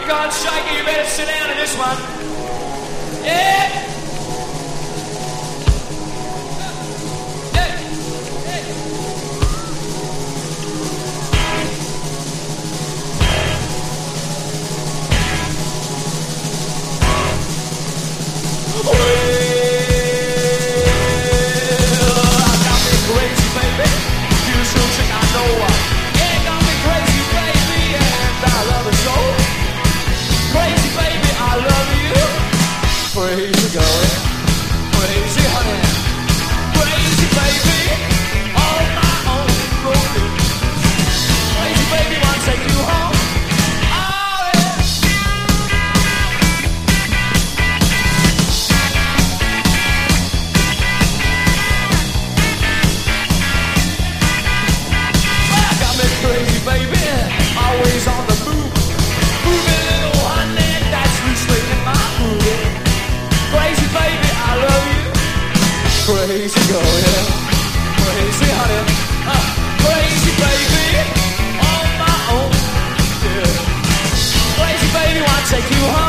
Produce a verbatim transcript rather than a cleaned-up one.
on, Shaky, you better sit down in this one. Yeah! Crazy going, crazy honey, crazy baby, on my own road. Crazy baby, wanna take you home. Oh yeah. Well, got me crazy baby, always on the move. Moving little honey, that's loosely in my groove. Crazy baby, I love you. Crazy girl, yeah. Crazy honey, uh, crazy baby, on my own, yeah. Crazy baby, wanna take you home.